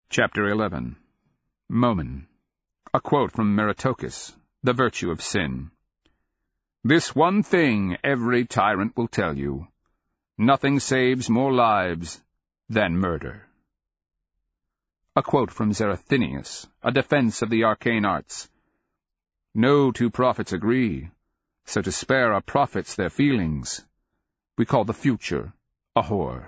Chapter 11. Momen. A quote from Meritocus, The Virtue of Sin. This one thing every tyrant will tell you. Nothing saves more lives than murder. A quote from Zarathinius, A Defense of the Arcane Arts. No two prophets agree, so to spare our prophets their feelings, we call the future a whore.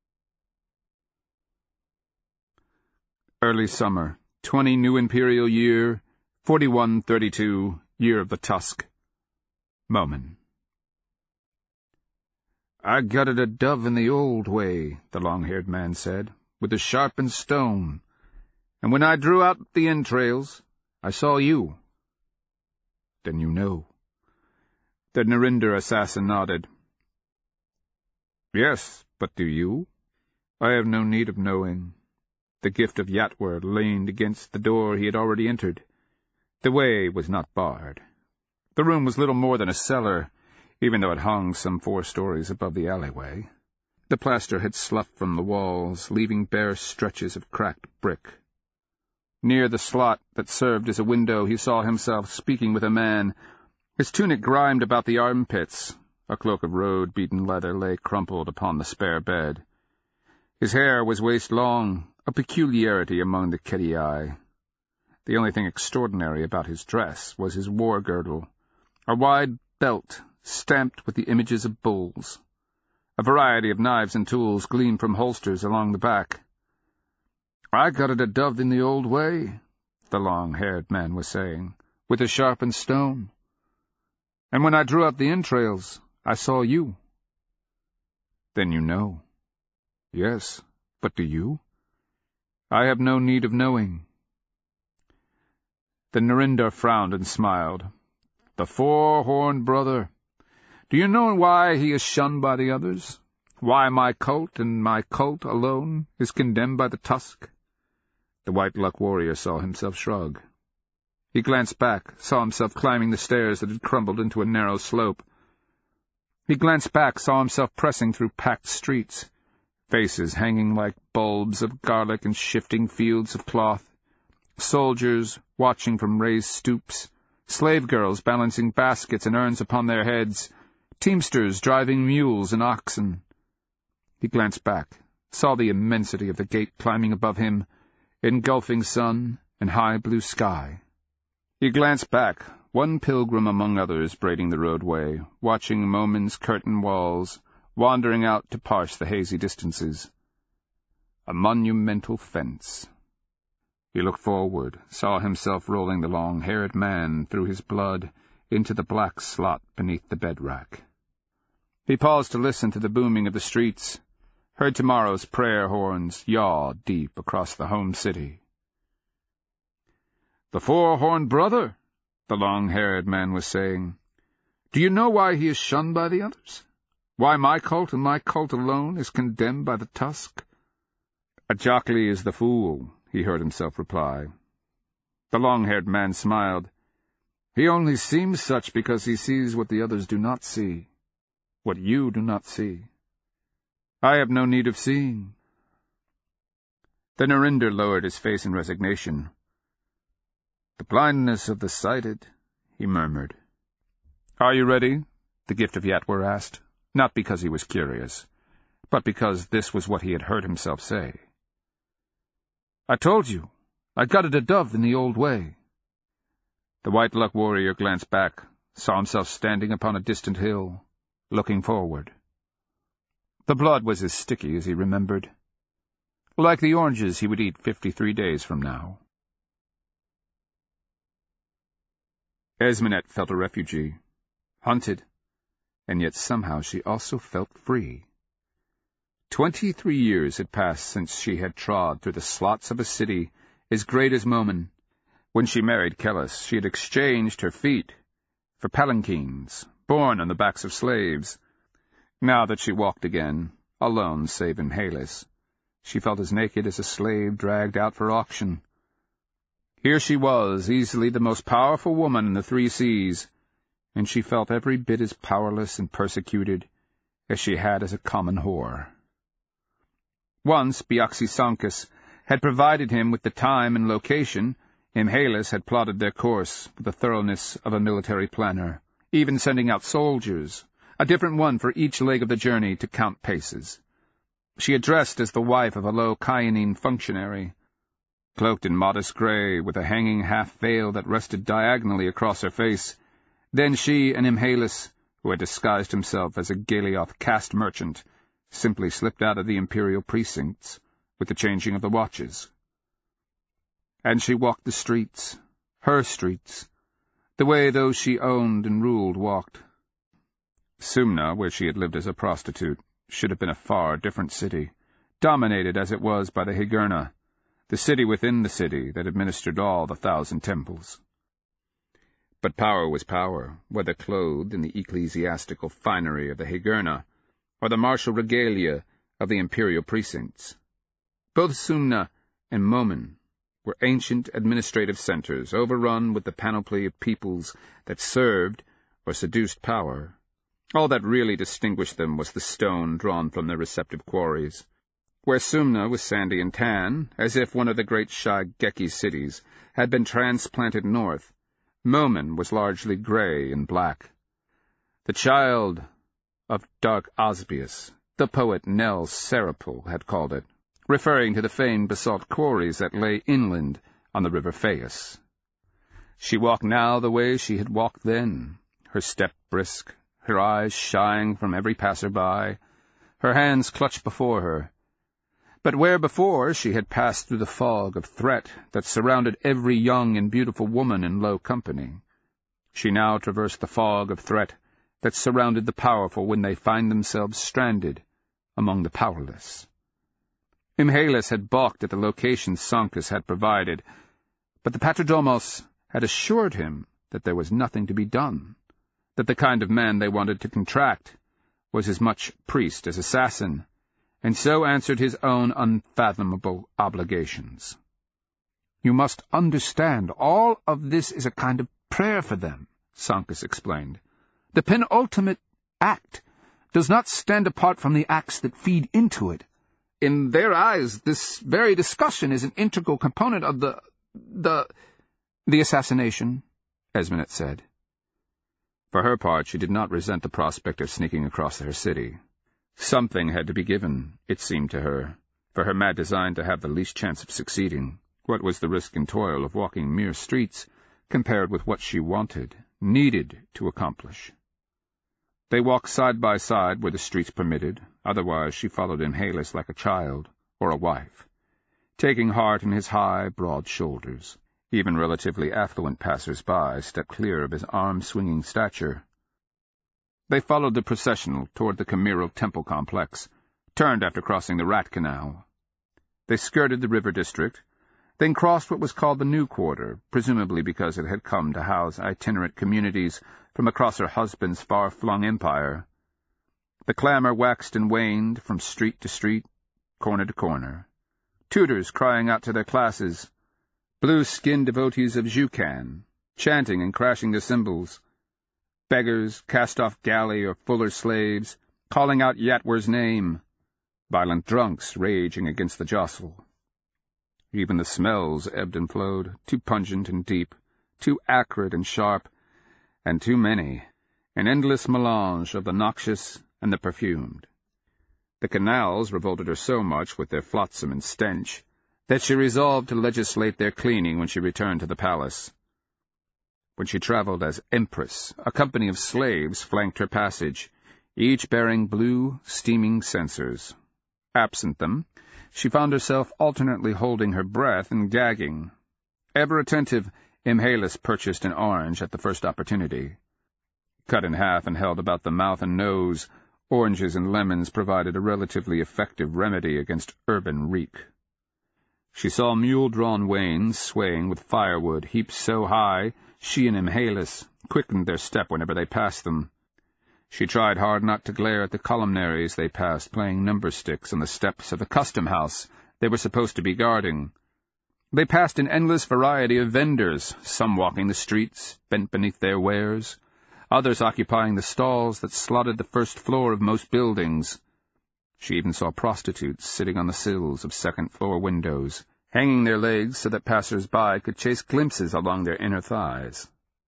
Early summer, 20 New Imperial Year, 4132, Year of the Tusk. Momen. I gutted a dove in the old way, the long-haired man said, with a sharpened stone, and when I drew out the entrails, I saw you. Then you know. The Narinder assassin nodded. Yes, but do you? I have no need of knowing. The gift of Yatwer leaned against the door he had already entered. The way was not barred. The room was little more than a cellar, even though it hung some 4 stories above the alleyway. The plaster had sloughed from the walls, leaving bare stretches of cracked brick. Near the slot that served as a window, he saw himself speaking with a man. His tunic grimed about the armpits. A cloak of road-beaten leather lay crumpled upon the spare bed. His hair was waist-long, a peculiarity among the Kedii. The only thing extraordinary about his dress was his war-girdle, a wide belt stamped with the images of bulls. A variety of knives and tools gleamed from holsters along the back. I gutted a dove in the old way, the long-haired man was saying, with a sharpened stone. And when I drew up the entrails, I saw you. Then you know. Yes, but do you? I have no need of knowing. The Narinder frowned and smiled. The four-horned brother. Do you know why he is shunned by the others? Why my cult and my cult alone is condemned by the Tusk? The White Luck warrior saw himself shrug. He glanced back, saw himself climbing the stairs that had crumbled into a narrow slope. He glanced back, saw himself pressing through packed streets, faces hanging like bulbs of garlic in shifting fields of cloth, soldiers watching from raised stoops, slave girls balancing baskets and urns upon their heads, teamsters driving mules and oxen. He glanced back, saw the immensity of the gate climbing above him, engulfing sun and high blue sky. He glanced back, one pilgrim among others braiding the roadway, watching Momen's curtain walls, wandering out to parse the hazy distances. A monumental fence. He looked forward, saw himself rolling the long-haired man through his blood into the black slot beneath the bed-rack. He paused to listen to the booming of the streets, heard tomorrow's prayer horns yaw deep across the home city. The four-horned brother, the long-haired man was saying. Do you know why he is shunned by the others? Why my cult and my cult alone is condemned by the Tusk? Ajacli is the fool, he heard himself reply. The long-haired man smiled. He only seems such because he sees what the others do not see, what you do not see. I have no need of seeing. The Narinder lowered his face in resignation. The blindness of the sighted, he murmured. Are you ready? The gift of Yatwer asked, not because he was curious, but because this was what he had heard himself say. I told you, I gutted a dove in the old way. The White Luck warrior glanced back, saw himself standing upon a distant hill, looking forward. The blood was as sticky as he remembered, like the oranges he would eat 53 days from now. Esmenet felt a refugee, hunted, and yet somehow she also felt free. 23 years had passed since she had trod through the slots of a city as great as Momen. When she married Kellis, she had exchanged her feet for palanquins, borne on the backs of slaves. Now that she walked again, alone save in Halis, she felt as naked as a slave dragged out for auction. Here she was, easily the most powerful woman in the 3 seas, and she felt every bit as powerless and persecuted as she had as a common whore. Once Byaxi Sankis had provided him with the time and location, Imhalus had plotted their course with the thoroughness of a military planner, even sending out soldiers, a different one for each leg of the journey, to count paces. She had dressed as the wife of a low Kyanine functionary, cloaked in modest grey, with a hanging half-veil that rested diagonally across her face. Then she and Imhalus, who had disguised himself as a Galioth caste merchant, simply slipped out of the imperial precincts with the changing of the watches. And she walked the streets, her streets, the way those she owned and ruled walked. Sumna, where she had lived as a prostitute, should have been a far different city, dominated as it was by the Higurna, the city within the city that administered all the 1,000 temples. But power was power, whether clothed in the ecclesiastical finery of the Higurna or the martial regalia of the imperial precincts. Both Sumna and Momen were ancient administrative centers, overrun with the panoply of peoples that served or seduced power. All that really distinguished them was the stone drawn from their receptive quarries. Where Sumna was sandy and tan, as if one of the great Shigeki cities had been transplanted north, Momen was largely grey and black. The child of dark Osbius, the poet Nell Serapul had called it, referring to the famed basalt quarries that lay inland on the river Phaeus. She walked now the way she had walked then, her step brisk, her eyes shying from every passer-by, her hands clutched before her. But where before she had passed through the fog of threat that surrounded every young and beautiful woman in low company, she now traversed the fog of threat that surrounded the powerful when they find themselves stranded among the powerless. Imhalus had balked at the location Sancus had provided, but the Patridomos had assured him that there was nothing to be done, that the kind of man they wanted to contract was as much priest as assassin, and so answered his own unfathomable obligations. "You must understand, all of this is a kind of prayer for them," Sancus explained. "The penultimate act does not stand apart from the acts that feed into it. In their eyes, this very discussion is an integral component of the assassination," Esmenet said. For her part, she did not resent the prospect of sneaking across her city. Something had to be given, it seemed to her, for her mad design to have the least chance of succeeding. What was the risk and toil of walking mere streets, compared with what she wanted, needed to accomplish? They walked side by side where the streets permitted, otherwise she followed Imhalus like a child or a wife, taking heart in his high, broad shoulders. Even relatively affluent passers-by stepped clear of his arm-swinging stature. They followed the processional toward the Chimeral Temple complex, turned after crossing the Rat Canal. They skirted the river district, then crossed what was called the New Quarter, presumably because it had come to house itinerant communities from across her husband's far-flung empire. The clamor waxed and waned from street to street, corner to corner. Tutors crying out to their classes, blue-skinned devotees of Jukan, chanting and crashing their cymbals, beggars, cast-off galley or fuller slaves, calling out Yatwer's name, violent drunks raging against the jostle. Even the smells ebbed and flowed, too pungent and deep, too acrid and sharp, and too many, an endless melange of the noxious and the perfumed. The canals revolted her so much with their flotsam and stench that she resolved to legislate their cleaning when she returned to the palace. When she traveled as Empress, a company of slaves flanked her passage, each bearing blue, steaming censers. Absent them, she found herself alternately holding her breath and gagging. Ever attentive, Imhalus purchased an orange at the first opportunity. Cut in half and held about the mouth and nose, oranges and lemons provided a relatively effective remedy against urban reek. She saw mule-drawn wains swaying with firewood heaped so high she and Imhalus quickened their step whenever they passed them. She tried hard not to glare at the columnaries they passed playing number sticks on the steps of the custom house they were supposed to be guarding. They passed an endless variety of vendors, some walking the streets, bent beneath their wares, others occupying the stalls that slotted the first floor of most buildings. She even saw prostitutes sitting on the sills of second-floor windows, hanging their legs so that passers-by could chase glimpses along their inner thighs.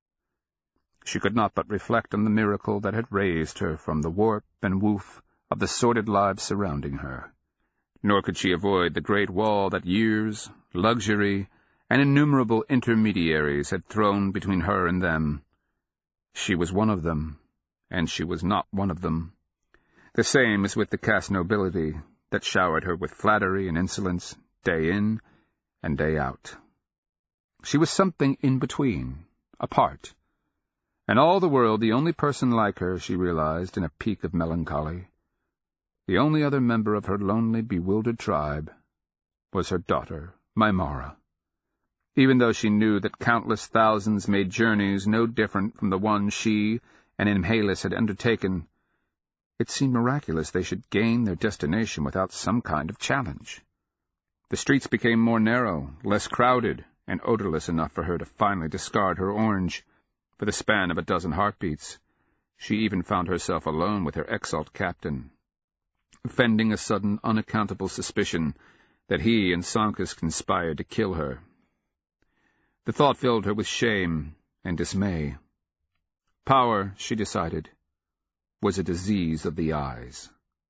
She could not but reflect on the miracle that had raised her from the warp and woof of the sordid lives surrounding her. Nor could she avoid the great wall that years, luxury, and innumerable intermediaries had thrown between her and them. She was one of them, and she was not one of them. The same as with the caste nobility that showered her with flattery and insolence day in and day out. She was something in between, apart, and all the world the only person like her, she realized in a peak of melancholy. The only other member of her lonely, bewildered tribe was her daughter, Mymara. Even though she knew that countless thousands made journeys no different from the one she and Imhalus had undertaken, it seemed miraculous they should gain their destination without some kind of challenge. The streets became more narrow, less crowded, and odorless enough for her to finally discard her orange. For the span of a dozen heartbeats, she even found herself alone with her exalt captain, fending a sudden, unaccountable suspicion that he and Sankas conspired to kill her. The thought filled her with shame and dismay. Power, she decided, was a disease of the eyes.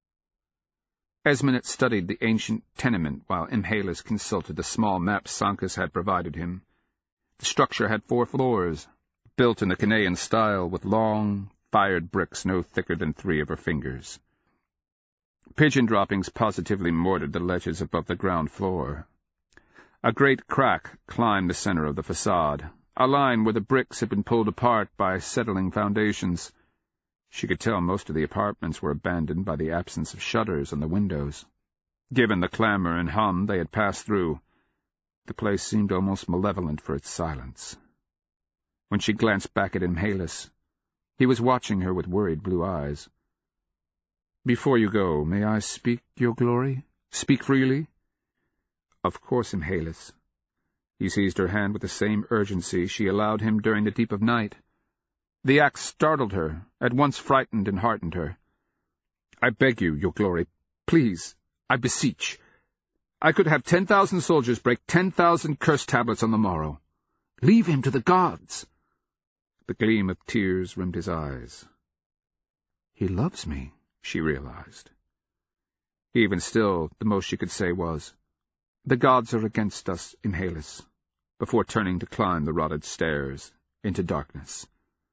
Esmond studied the ancient tenement while Imhalus consulted the small map Sankas had provided him. The structure had 4 floors, built in the Canaan style with long, fired bricks no thicker than 3 of her fingers. Pigeon droppings positively mortared the ledges above the ground floor. A great crack climbed the center of the facade, a line where the bricks had been pulled apart by settling foundations. She could tell most of the apartments were abandoned by the absence of shutters on the windows. Given the clamor and hum they had passed through, the place seemed almost malevolent for its silence. When she glanced back at Imhalus, he was watching her with worried blue eyes. "Before you go, may I speak, your glory? Speak freely?" "Of course, Imhalus." He seized her hand with the same urgency she allowed him during the deep of night. The act startled her, at once frightened and heartened her. "I beg you, your glory, please, I beseech. I could have 10,000 soldiers break 10,000 curse tablets on the morrow. Leave him to the gods." The gleam of tears rimmed his eyes. "He loves me," she realized. Even still, the most she could say was, "The gods are against us, Imhalus," before turning to climb the rotted stairs into darkness.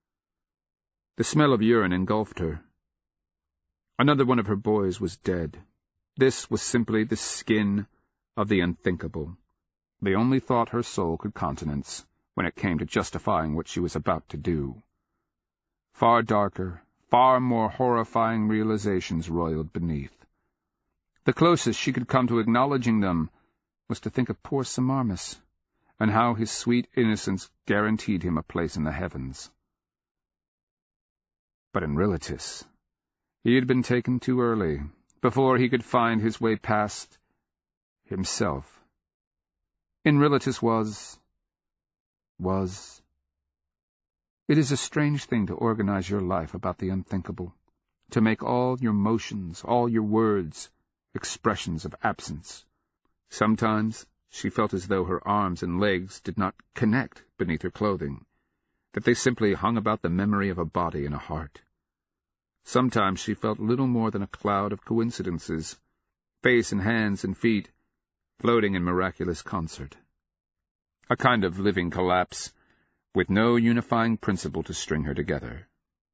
The smell of urine engulfed her. Another one of her boys was dead. This was simply the skin of the unthinkable, the only thought her soul could countenance when it came to justifying what she was about to do. Far darker, far more horrifying realizations roiled beneath. The closest she could come to acknowledging them was to think of poor Samarmis, and how his sweet innocence guaranteed him a place in the heavens. But in Riletis, he had been taken too early, before he could find his way past himself. In Riletis was... It is a strange thing to organize your life about the unthinkable, to make all your motions, all your words, expressions of absence. Sometimes she felt as though her arms and legs did not connect beneath her clothing, that they simply hung about the memory of a body and a heart. Sometimes she felt little more than a cloud of coincidences, face and hands and feet, floating in miraculous concert. A kind of living collapse, with no unifying principle to string her together.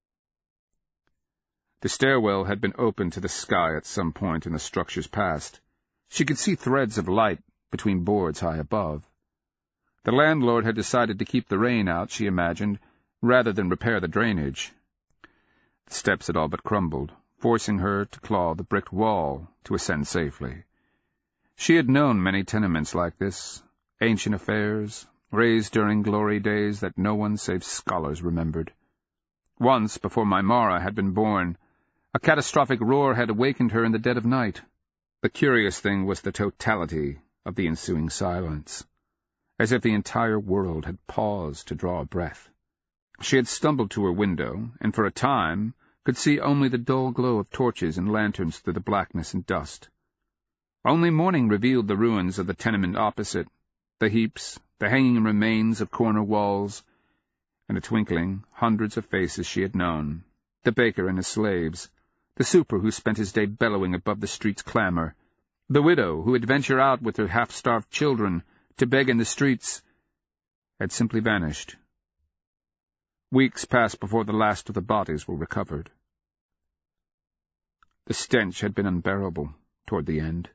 The stairwell had been opened to the sky at some point in the structure's past. She could see threads of light between boards high above. The landlord had decided to keep the rain out, she imagined, rather than repair the drainage. The steps had all but crumbled, forcing her to claw the bricked wall to ascend safely. She had known many tenements like this, ancient affairs, raised during glory days that no one save scholars remembered. Once, before Mymara had been born, a catastrophic roar had awakened her in the dead of night. The curious thing was the totality of the ensuing silence, as if the entire world had paused to draw a breath. She had stumbled to her window, and for a time could see only the dull glow of torches and lanterns through the blackness and dust. Only morning revealed the ruins of the tenement opposite, the heaps, the hanging remains of corner walls. In a twinkling, hundreds of faces she had known, the baker and his slaves, the super who spent his day bellowing above the street's clamor, the widow who would venture out with her half-starved children to beg in the streets, had simply vanished. Weeks passed before the last of the bodies were recovered. The stench had been unbearable toward the end.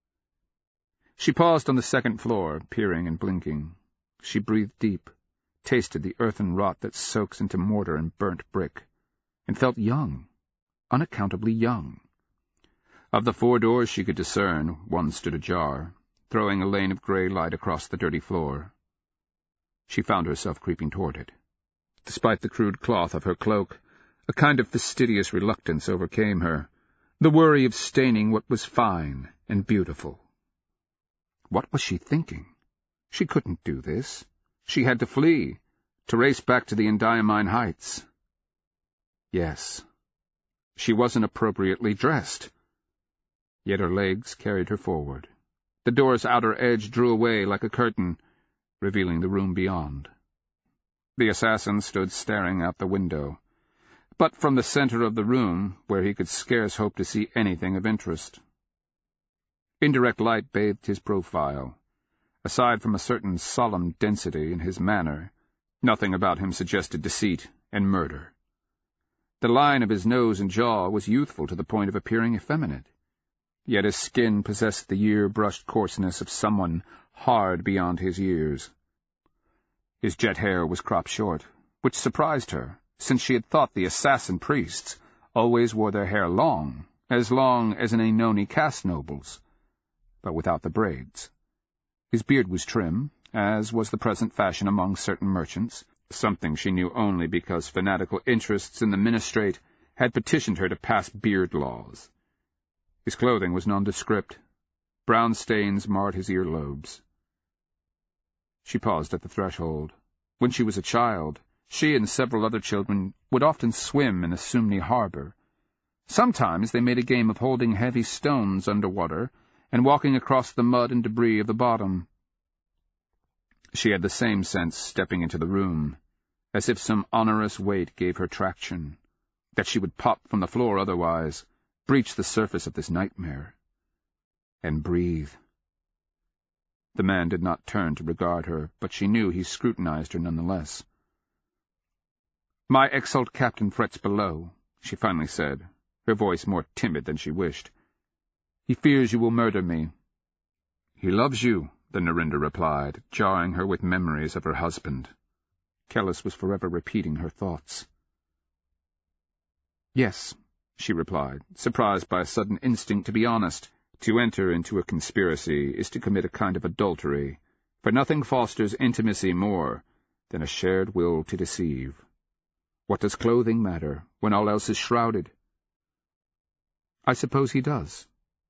She paused on the second floor, peering and blinking. She breathed deep, tasted the earthen rot that soaks into mortar and burnt brick, and felt young, unaccountably young. Of the 4 doors she could discern, one stood ajar, throwing a lane of grey light across the dirty floor. She found herself creeping toward it. Despite the crude cloth of her cloak, a kind of fastidious reluctance overcame her, the worry of staining what was fine and beautiful. What was she thinking? She couldn't do this. She had to flee, to race back to the Endymion Heights. Yes, she wasn't appropriately dressed. Yet her legs carried her forward. The door's outer edge drew away like a curtain, revealing the room beyond. The assassin stood staring out the window, but from the center of the room, where he could scarce hope to see anything of interest. Indirect light bathed his profile. Aside from a certain solemn density in his manner, nothing about him suggested deceit and murder. The line of his nose and jaw was youthful to the point of appearing effeminate, yet his skin possessed the year-brushed coarseness of someone hard beyond his years. His jet hair was cropped short, which surprised her, since she had thought the assassin priests always wore their hair long as an Ainoni caste noble's, but without the braids. His beard was trim, as was the present fashion among certain merchants, something she knew only because fanatical interests in the ministrate had petitioned her to pass beard laws. His clothing was nondescript. Brown stains marred his earlobes. She paused at the threshold. When she was a child, she and several other children would often swim in the Sumney harbor. Sometimes they made a game of holding heavy stones underwater and walking across the mud and debris of the bottom. She had the same sense stepping into the room, as if some onerous weight gave her traction, that she would pop from the floor otherwise, breach the surface of this nightmare, and breathe. The man did not turn to regard her, but she knew he scrutinized her nonetheless. "My exalt captain frets below," she finally said, her voice more timid than she wished. "He fears you will murder me." "He loves you," the Narinder replied, jarring her with memories of her husband. Kellis was forever repeating her thoughts. "Yes," she replied, surprised by a sudden instinct to be honest. To enter into a conspiracy is to commit a kind of adultery, for nothing fosters intimacy more than a shared will to deceive. What does clothing matter when all else is shrouded? "I suppose he does."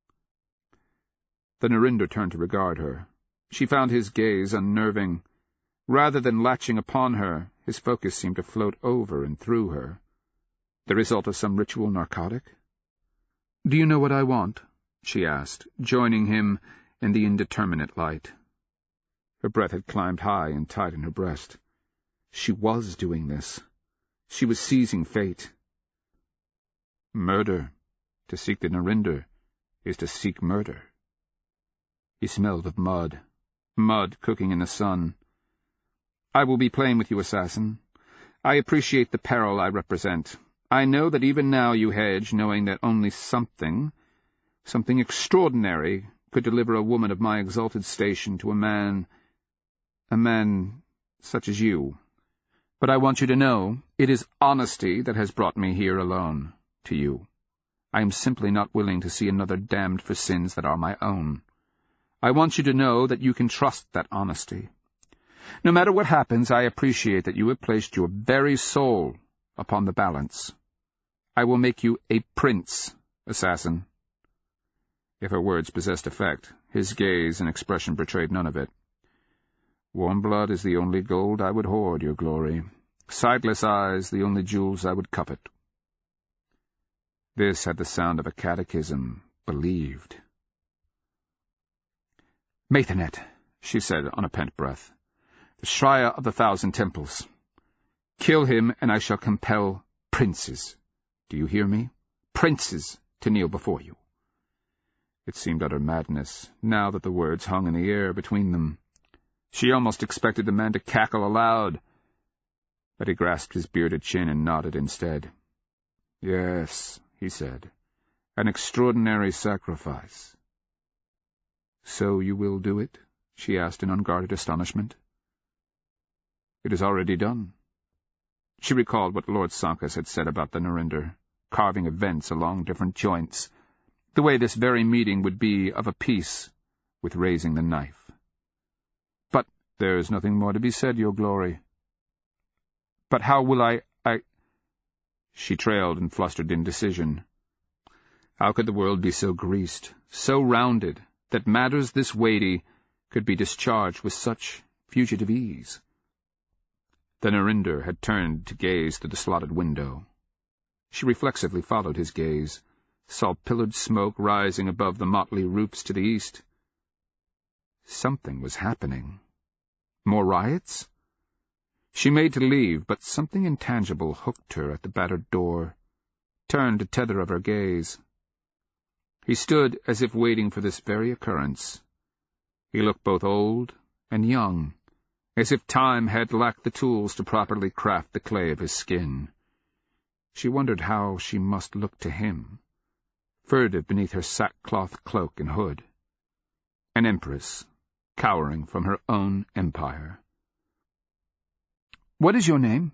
The Narinder turned to regard her. She found his gaze unnerving. Rather than latching upon her, his focus seemed to float over and through her. The result of some ritual narcotic? "Do you know what I want?" she asked, joining him in the indeterminate light. Her breath had climbed high and tight in her breast. She was doing this. She was seizing fate. Murder. To seek the Narinder is to seek murder. He smelled of mud cooking in the sun. "I will be plain with you, assassin. I appreciate the peril I represent. I know that even now you hedge, knowing that only something extraordinary could deliver a woman of my exalted station to a man such as you. But I want you to know it is honesty that has brought me here alone, to you. I am simply not willing to see another damned for sins that are my own. I want you to know that you can trust that honesty. No matter what happens, I appreciate that you have placed your very soul upon the balance. I will make you a prince, assassin." If her words possessed effect, his gaze and expression betrayed none of it. "Warm blood is the only gold I would hoard, your glory. Sightless eyes the only jewels I would covet." This had the sound of a catechism, believed. "Maithanet," she said on a pent breath, "the Shrya of the 1,000 Temples. Kill him, and I shall compel princes. Do you hear me? Princes to kneel before you." It seemed utter madness, now that the words hung in the air between them. She almost expected the man to cackle aloud, but he grasped his bearded chin and nodded instead. "Yes," he said, "an extraordinary sacrifice." "So you will do it?" she asked in unguarded astonishment. "It is already done." She recalled what Lord Sankas had said about the Narinder, carving events along different joints, the way this very meeting would be of a piece with raising the knife. "But there is nothing more to be said, Your Glory." "But how will I— She trailed in flustered indecision. How could the world be so greased, so rounded, that matters this weighty could be discharged with such fugitive ease? The Narinder had turned to gaze through the slotted window. She reflexively followed his gaze, saw pillared smoke rising above the motley roofs to the east. Something was happening. More riots? She made to leave, but something intangible hooked her at the battered door, turned the tether of her gaze. He stood as if waiting for this very occurrence. He looked both old and young, as if time had lacked the tools to properly craft the clay of his skin. She wondered how she must look to him, furtive beneath her sackcloth cloak and hood. An empress, cowering from her own empire. "What is your name?"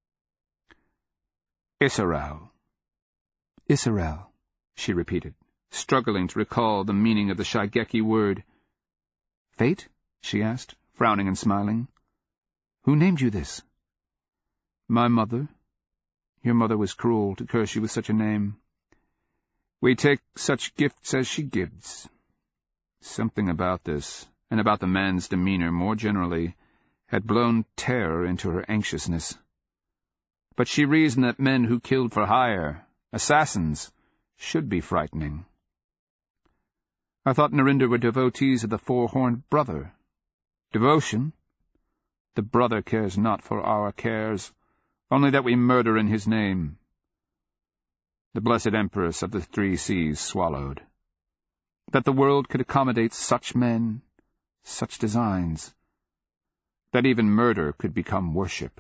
"Isserel." "Isserel," she repeated, struggling to recall the meaning of the Shigeki word. "Fate?" she asked, frowning and smiling. "Who named you this?" "My mother. Your mother was cruel to curse you with such a name. We take such gifts as she gives." Something about this, and about the man's demeanor more generally, had blown terror into her anxiousness. But she reasoned that men who killed for hire, assassins, should be frightening. "I thought Narinder were devotees of the Four-Horned Brother." "Devotion? The brother cares not for our cares, only that we murder in his name." The blessed Empress of the 3 Seas swallowed. That the world could accommodate such men, such designs, that even murder could become worship.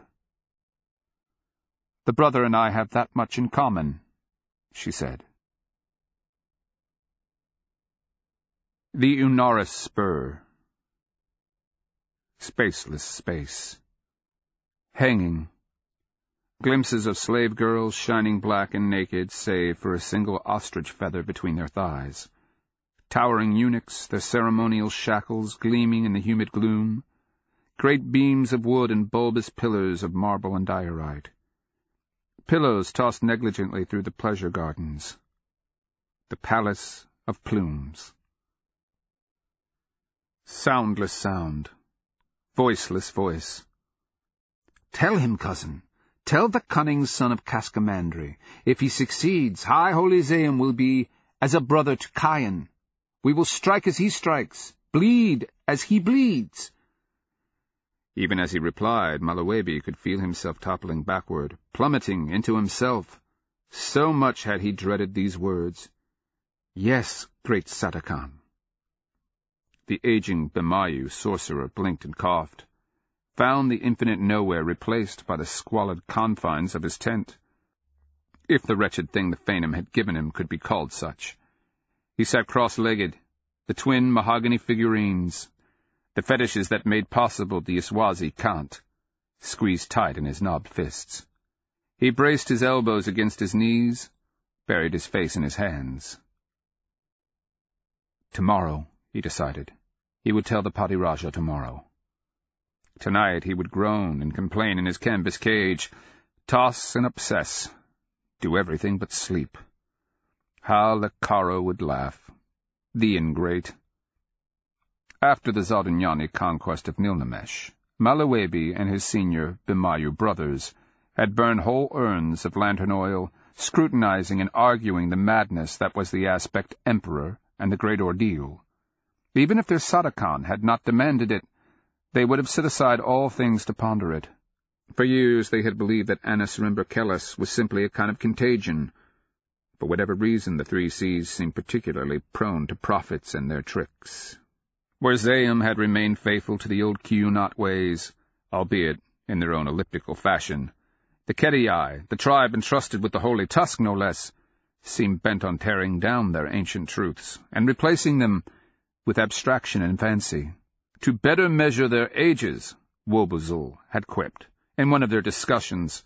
"The brother and I have that much in common," she said. The Unaris Spur. Spaceless space. Hanging. Glimpses of slave girls shining black and naked save for a single ostrich feather between their thighs. Towering eunuchs, their ceremonial shackles gleaming in the humid gloom. Great beams of wood and bulbous pillars of marble and diorite. Pillows tossed negligently through the pleasure gardens. The Palace of Plumes. Soundless sound. Voiceless voice. "Tell him, cousin. Tell the cunning son of Cascamandri. If he succeeds, High Holy Zaim will be as a brother to Cain. We will strike as he strikes, bleed as he bleeds." Even as he replied, Malawebi could feel himself toppling backward, plummeting into himself. So much had he dreaded these words. "Yes, great Sadakan." The aging Bimayu sorcerer blinked and coughed, found the infinite nowhere replaced by the squalid confines of his tent, if the wretched thing the Phanim had given him could be called such. He sat cross-legged, the twin mahogany figurines, the fetishes that made possible the Iswazi cant, squeezed tight in his knobbed fists. He braced his elbows against his knees, buried his face in his hands. Tomorrow, he decided, he would tell the Padiraja tomorrow. Tonight he would groan and complain in his canvas cage, toss and obsess, do everything but sleep. How Lekaro would laugh, the ingrate. After the Zaldinyani conquest of Nilnamesh, Malawebi and his senior Bimayu brothers had burned whole urns of lantern oil, scrutinizing and arguing the madness that was the Aspect Emperor and the Great Ordeal. Even if their Sadakan had not demanded it, they would have set aside all things to ponder it. For years they had believed that Anus-Rimberkelis was simply a kind of contagion. For whatever reason, the Three Seas seemed particularly prone to prophets and their tricks. Where Zayum had remained faithful to the old Kiyunat ways, albeit in their own elliptical fashion, the Kedii, the tribe entrusted with the Holy Tusk no less, seemed bent on tearing down their ancient truths and replacing them with abstraction and fancy. To better measure their ages, Wobuzul had quipped in one of their discussions.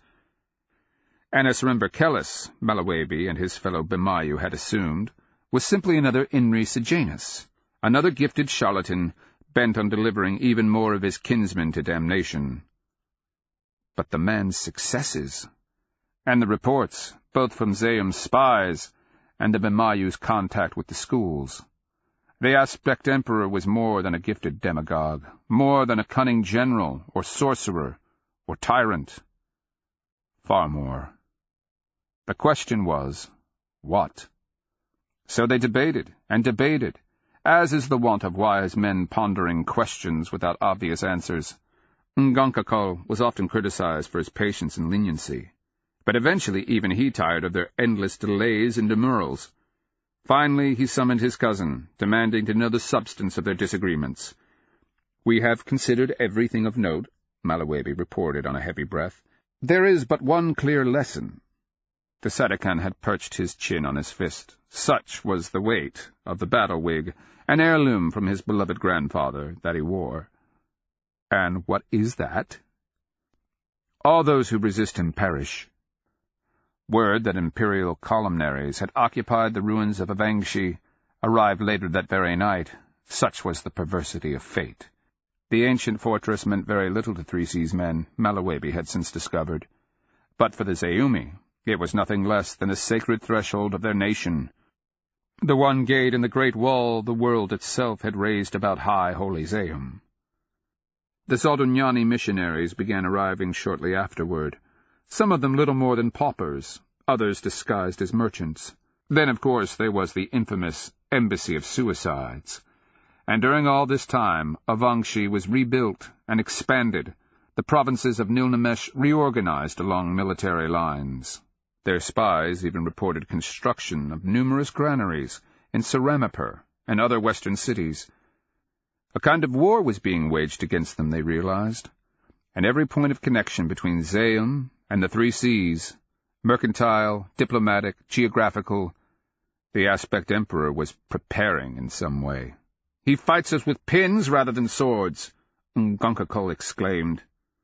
Anus-Rimberkelis, Malawebi and his fellow Bemayu had assumed, was simply another Inri Sejanus, another gifted charlatan bent on delivering even more of his kinsmen to damnation. But the man's successes, and the reports, both from Zayum's spies and the Bemayu's contact with the schools. The Aspect Emperor was more than a gifted demagogue, more than a cunning general or sorcerer or tyrant. Far more. The question was, what? So they debated and debated, as is the wont of wise men pondering questions without obvious answers. Ngangkakal was often criticized for his patience and leniency, but eventually even he tired of their endless delays and demurrals. Finally he summoned his cousin, demanding to know the substance of their disagreements. "We have considered everything of note," Malawebi reported on a heavy breath. "There is but one clear lesson." The Sadakan had perched his chin on his fist. Such was the weight of the battle wig, an heirloom from his beloved grandfather, that he wore. "And what is that?" "All those who resist him perish." Word that imperial columnaries had occupied the ruins of Avangshi arrived later that very night. Such was the perversity of fate. The ancient fortress meant very little to Three Seas men, Malawebi had since discovered. But for the Zayumi, it was nothing less than the sacred threshold of their nation, the one gate in the great wall the world itself had raised about high holy Zayum. The Zaldunyani missionaries began arriving shortly afterward, some of them little more than paupers, others disguised as merchants. Then, of course, there was the infamous Embassy of Suicides. And during all this time, Avangshi was rebuilt and expanded, the provinces of Nilnamesh reorganized along military lines. Their spies even reported construction of numerous granaries in Saramapur and other western cities. A kind of war was being waged against them, they realized, and every point of connection between Zayum and the Three Seas, mercantile, diplomatic, geographical, the Aspect Emperor was preparing in some way. "He fights us with pins rather than swords," Ngangkakal exclaimed.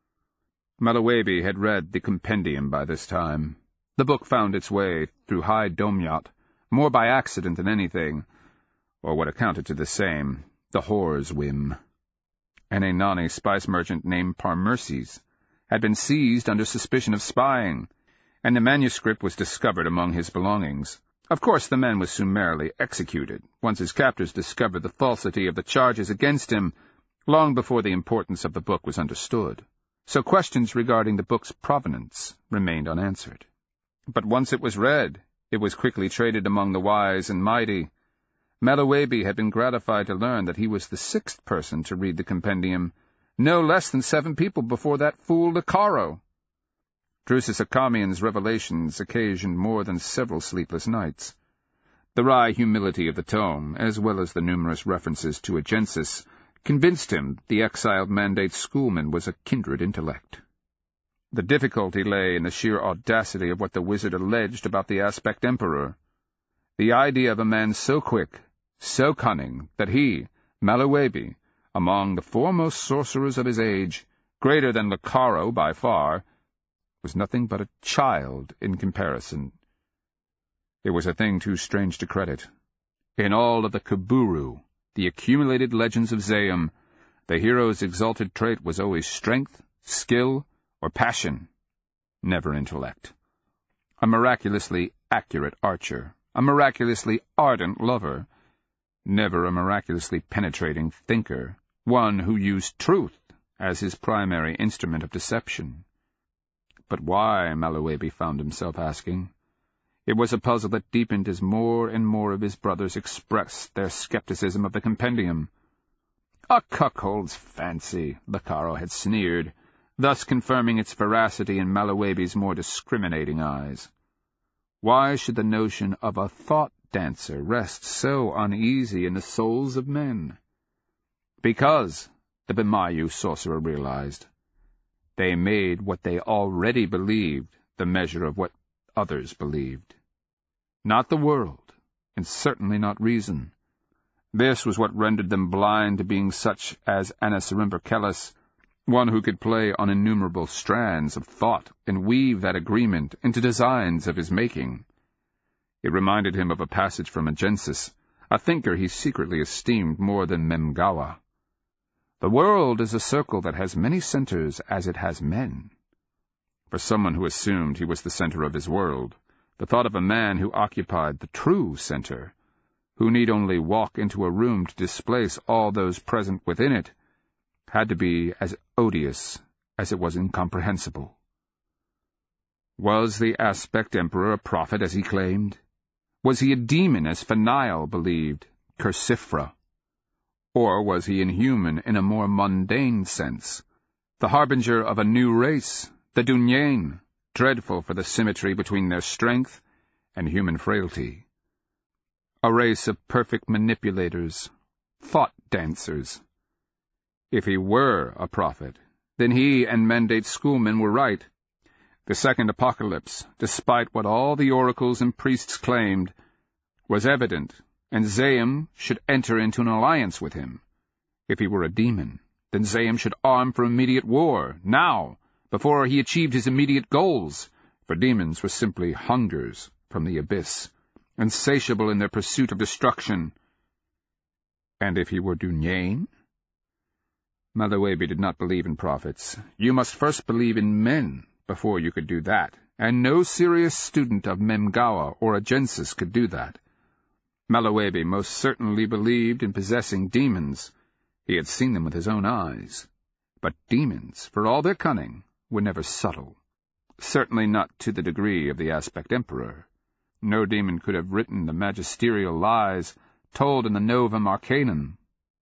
Malawebi had read the compendium by this time. The book found its way through High Domyat, more by accident than anything, or what accounted to the same, the whore's whim. An Ainani spice merchant named Parmerses had been seized under suspicion of spying, and the manuscript was discovered among his belongings. Of course, the man was summarily executed, once his captors discovered the falsity of the charges against him, long before the importance of the book was understood. So questions regarding the book's provenance remained unanswered. But once it was read, it was quickly traded among the wise and mighty. Malawebi had been gratified to learn that he was the 6th person to read the compendium, no less than 7 people before that fool Lakaro. Drusus Akamian's revelations occasioned more than several sleepless nights. The wry humility of the tome, as well as the numerous references to Agensis, convinced him the exiled Mandate schoolman was a kindred intellect. The difficulty lay in the sheer audacity of what the wizard alleged about the Aspect Emperor. The idea of a man so quick, so cunning, that he, Malawebi, among the foremost sorcerers of his age, greater than Lakaro by far, was nothing but a child in comparison. It was a thing too strange to credit. In all of the Kaburu, the accumulated legends of Zayum, the hero's exalted trait was always strength, skill, or passion, never intellect. A miraculously accurate archer, a miraculously ardent lover, never a miraculously penetrating thinker, one who used truth as his primary instrument of deception. But why, Malawebi found himself asking? It was a puzzle that deepened as more and more of his brothers expressed their skepticism of the compendium. A cuckold's fancy, Lacarro had sneered, thus confirming its veracity in Malowebe's more discriminating eyes. Why should the notion of a thought-dancer rest so uneasy in the souls of men? Because, the Bimayu sorcerer realized, they made what they already believed the measure of what others believed. Not the world, and certainly not reason. This was what rendered them blind to being such as Anasarimper-Kellis, one who could play on innumerable strands of thought and weave that agreement into designs of his making. It reminded him of a passage from Agensis, a thinker he secretly esteemed more than Memgawa. The world is a circle that has many centers as it has men. For someone who assumed he was the center of his world, the thought of a man who occupied the true center, who need only walk into a room to displace all those present within it, had to be as odious as it was incomprehensible. Was the Aspect Emperor a prophet as he claimed? Was he a demon as Fanail believed, Cursifra? Or was he inhuman in a more mundane sense, the harbinger of a new race, the Dunyain, dreadful for the symmetry between their strength and human frailty? A race of perfect manipulators, thought-dancers. If he were a prophet, then he and Mandate Schoolmen were right. The second apocalypse, despite what all the oracles and priests claimed, was evident, and Zayim should enter into an alliance with him. If he were a demon, then Zayim should arm for immediate war, now, before he achieved his immediate goals, for demons were simply hungers from the abyss, insatiable in their pursuit of destruction. And if he were Dunyain? Malawebe did not believe in prophets. You must first believe in men before you could do that, and no serious student of Memgawa or Agensis could do that. Malawebe most certainly believed in possessing demons. He had seen them with his own eyes. But demons, for all their cunning, were never subtle. Certainly not to the degree of the Aspect Emperor. No demon could have written the magisterial lies told in the Novum Arcanum.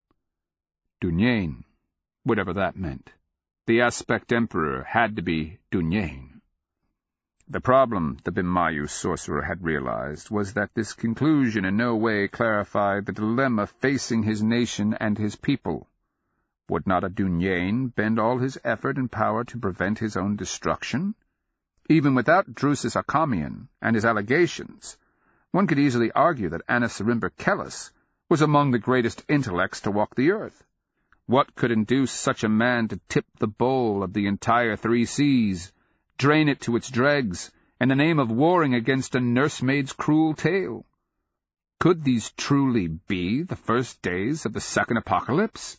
Dunyain, whatever that meant. The Aspect Emperor had to be Dunyain. The problem, the Bimayu sorcerer had realized, was that this conclusion in no way clarified the dilemma facing his nation and his people. Would not a Dunyain bend all his effort and power to prevent his own destruction? Even without Drusus Akamian and his allegations, one could easily argue that Anasarimper-Kellis was among the greatest intellects to walk the earth. What could induce such a man to tip the bowl of the entire 3 seas, drain it to its dregs, in the name of warring against a nursemaid's cruel tale? Could these truly be the first days of the second apocalypse?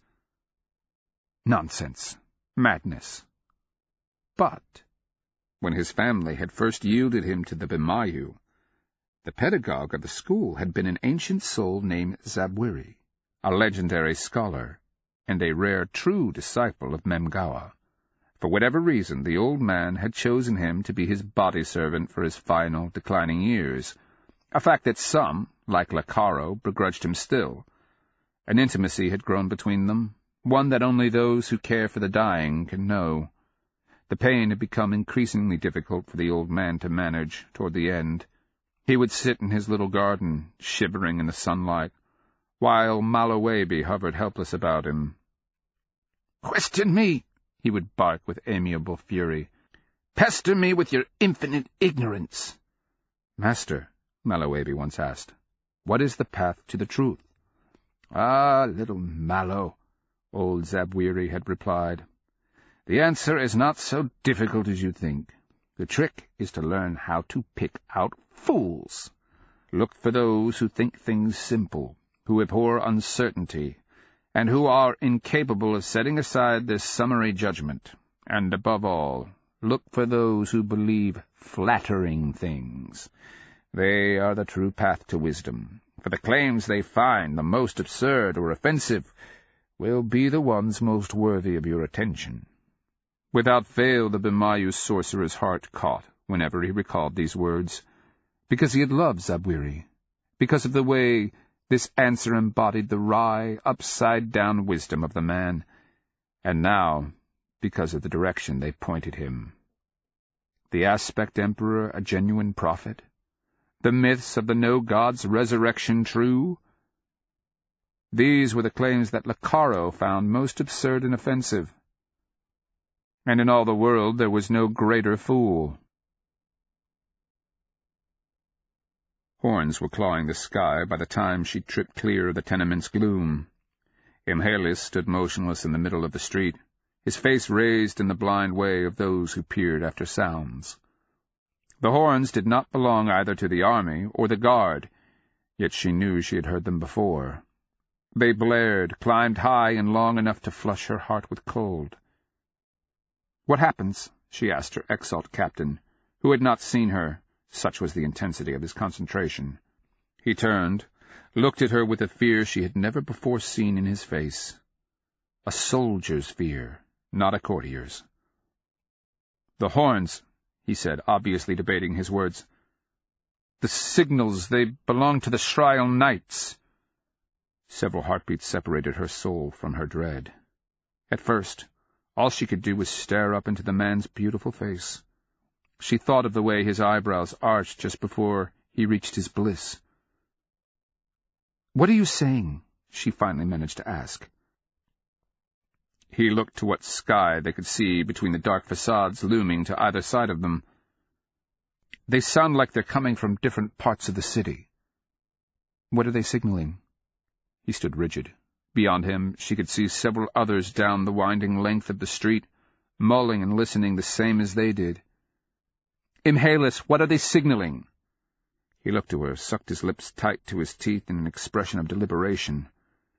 Nonsense. Madness. But when his family had first yielded him to the Bimayu, the pedagogue of the school had been an ancient soul named Zabwiri, a legendary scholar, and a rare true disciple of Memgawa. For whatever reason, the old man had chosen him to be his body servant for his final, declining years, a fact that some, like Lacarro, begrudged him still. An intimacy had grown between them, one that only those who care for the dying can know. The pain had become increasingly difficult for the old man to manage toward the end. He would sit in his little garden, shivering in the sunlight, while Malawebe hovered helpless about him. "Question me," he would bark with amiable fury. "Pester me with your infinite ignorance." "Master," Malawebe once asked, "what is the path to the truth?" "Ah, little Malo," old Zabwiri had replied, "the answer is not so difficult as you think. The trick is to learn how to pick out fools. Look for those who think things simple, who abhor uncertainty, and who are incapable of setting aside their summary judgment. And above all, look for those who believe flattering things. They are the true path to wisdom, for the claims they find the most absurd or offensive will be the ones most worthy of your attention." Without fail the Bimayu sorcerer's heart caught whenever he recalled these words. because he had loved Zabwiri, because of the way this answer embodied the wry, upside-down wisdom of the man, and now because of the direction they pointed him. The Aspect Emperor a genuine prophet? The myths of the No-God's resurrection true? These were the claims that Lakaro found most absurd and offensive. And in all the world there was no greater fool. Horns were clawing the sky by the time she tripped clear of the tenement's gloom. Imhalis stood motionless in the middle of the street, his face raised in the blind way of those who peered after sounds. The horns did not belong either to the army or the guard, yet she knew she had heard them before. They blared, climbed high and long enough to flush her heart with cold. "What happens?" she asked her exalt captain, who had not seen her, such was the intensity of his concentration. He turned, looked at her with a fear she had never before seen in his face. A soldier's fear, not a courtier's. "The horns," he said, obviously debating his words. "The signals, they belong to the Shrial Knights." Several heartbeats separated her soul from her dread. At first, all she could do was stare up into the man's beautiful face. She thought of the way his eyebrows arched just before he reached his bliss. "What are you saying?" she finally managed to ask. He looked to what sky they could see between the dark facades looming to either side of them. "They sound like they're coming from different parts of the city." "What are they signaling?" He stood rigid. Beyond him, she could see several others down the winding length of the street, mulling and listening the same as they did. "Imhalis, what are they signaling?" He looked to her, sucked his lips tight to his teeth in an expression of deliberation.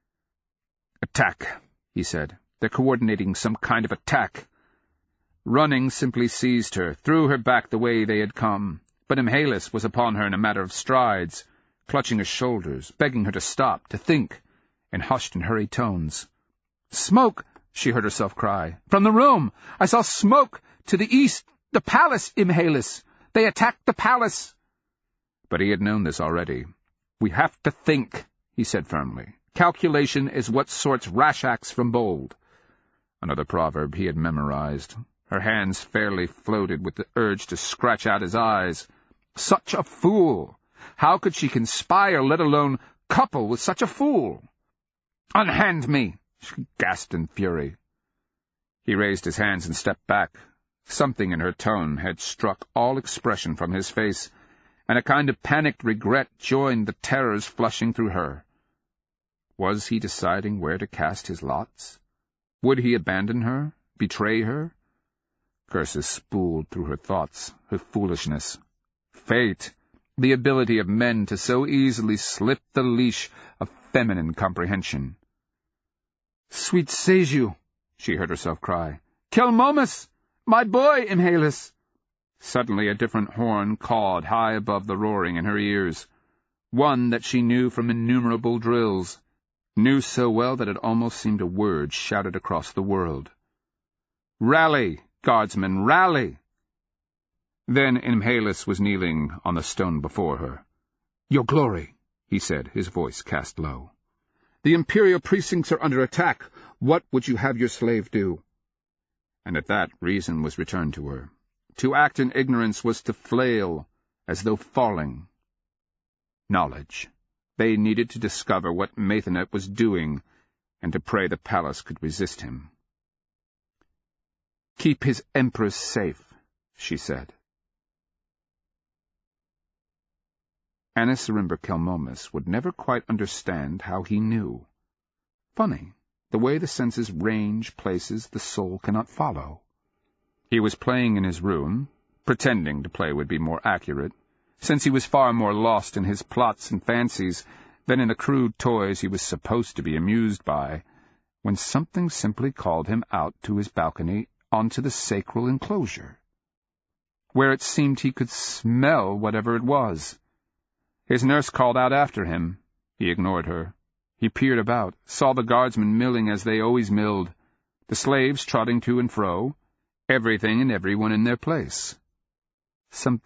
"Attack," he said. "They're coordinating some kind of attack." Running simply seized her, threw her back the way they had come, but Imhalis was upon her in a matter of strides, clutching her shoulders, begging her to stop, to think, in hushed and hurried tones. "Smoke!" she heard herself cry. "From the room! I saw smoke! To the east! The palace, Imhalis! They attacked the palace!" But he had known this already. "We have to think," he said firmly. "Calculation is what sorts rash acts from bold." Another proverb he had memorized. Her hands fairly floated with the urge to scratch out his eyes. Such a fool! How could she conspire, let alone couple, with such a fool? "Unhand me!" she gasped in fury. He raised his hands and stepped back. Something in her tone had struck all expression from his face, and a kind of panicked regret joined the terrors flushing through her. Was he deciding where to cast his lots? Would he abandon her, betray her? Curses spooled through her thoughts, her foolishness. Fate, the ability of men to so easily slip the leash of feminine comprehension. "Sweet Seju," she heard herself cry. "Kelmomus! My boy, Imhalis!" Suddenly a different horn cawed high above the roaring in her ears, one that she knew from innumerable drills, knew so well that it almost seemed a word shouted across the world. "Rally, guardsmen, rally!" Then Imhalis was kneeling on the stone before her. "Your glory," he said, his voice cast low. "The imperial precincts are under attack. What would you have your slave do?" And at that reason was returned to her. To act in ignorance was to flail, as though falling. Knowledge. They needed to discover what Maithanet was doing, and to pray the palace could resist him. "Keep his empress safe," she said. Anasarimber Kelmomus would never quite understand how he knew. Funny, the way the senses range places the soul cannot follow. He was playing in his room, pretending to play would be more accurate, since he was far more lost in his plots and fancies than in the crude toys he was supposed to be amused by, when something simply called him out to his balcony onto the sacral enclosure, where it seemed he could smell whatever it was. His nurse called out after him. He ignored her. He peered about, saw the guardsmen milling as they always milled, the slaves trotting to and fro, everything and everyone in their place. Something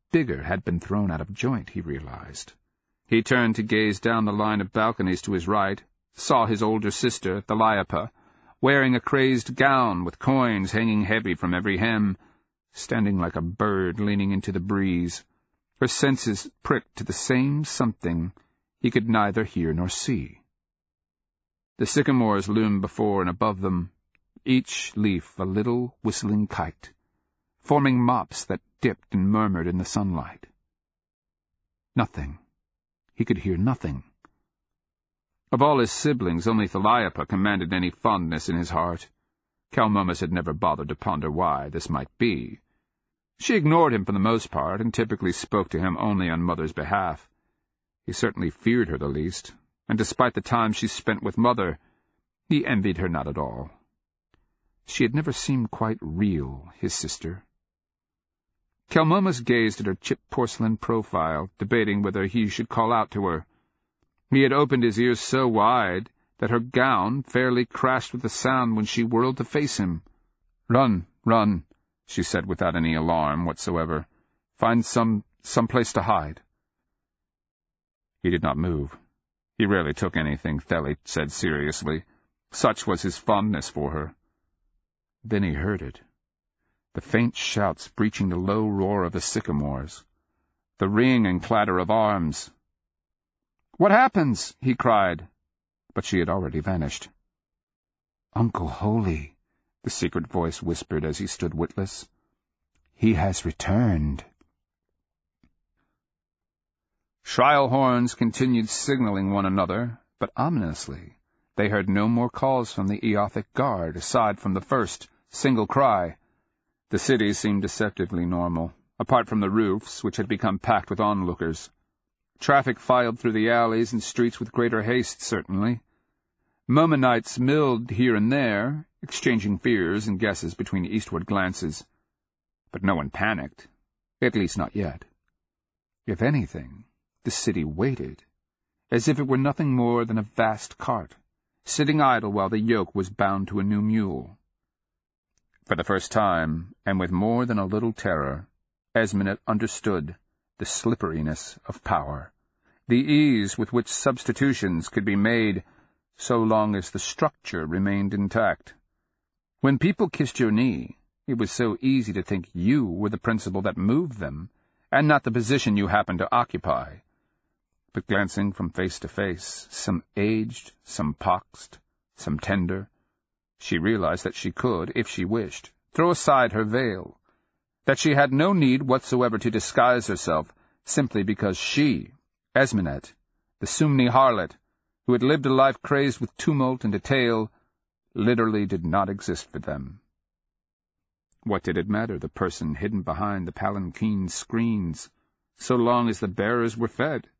bigger had been thrown out of joint, he realized. He turned to gaze down the line of balconies to his right, saw his older sister, Thaliopa, wearing a crazed gown with coins hanging heavy from every hem, standing like a bird leaning into the breeze, her senses pricked to the same something he could neither hear nor see. The sycamores loomed before and above them, each leaf a little whistling kite, forming mops that dipped and murmured in the sunlight. Nothing. He could hear nothing. Of all his siblings, only Thaliopa commanded any fondness in his heart. Kalmomus had never bothered to ponder why this might be. She ignored him for the most part, and typically spoke to him only on Mother's behalf. He certainly feared her the least, and despite the time she spent with Mother, he envied her not at all. She had never seemed quite real, his sister. Kalmomus gazed at her chipped porcelain profile, debating whether he should call out to her. He had opened his ears so wide that her gown fairly crashed with the sound when she whirled to face him. "Run, run," she said without any alarm whatsoever. "Find some place to hide." He did not move. He rarely took anything Theli said seriously. Such was his fondness for her. Then he heard it. The faint shouts breaching the low roar of the sycamores. The ring and clatter of arms. "What happens?" he cried, but she had already vanished. "Uncle Holy," the secret voice whispered as he stood witless. "He has returned." Shriel horns continued signaling one another, but ominously they heard no more calls from the Eothic guard, aside from the first, single cry. The city seemed deceptively normal, apart from the roofs, which had become packed with onlookers. Traffic filed through the alleys and streets with greater haste, certainly. Momonites milled here and there, exchanging fears and guesses between eastward glances. But no one panicked, at least not yet. If anything, the city waited, as if it were nothing more than a vast cart, sitting idle while the yoke was bound to a new mule. For the first time, and with more than a little terror, Esmenet understood the slipperiness of power, the ease with which substitutions could be made so long as the structure remained intact. When people kissed your knee, it was so easy to think you were the principle that moved them, and not the position you happened to occupy. But glancing from face to face, some aged, some poxed, some tender, she realized that she could, if she wished, throw aside her veil, that she had no need whatsoever to disguise herself simply because she, Esmenet, the Sumni harlot, who had lived a life crazed with tumult and detail, literally did not exist for them. What did it matter, the person hidden behind the palanquin screens, so long as the bearers were fed?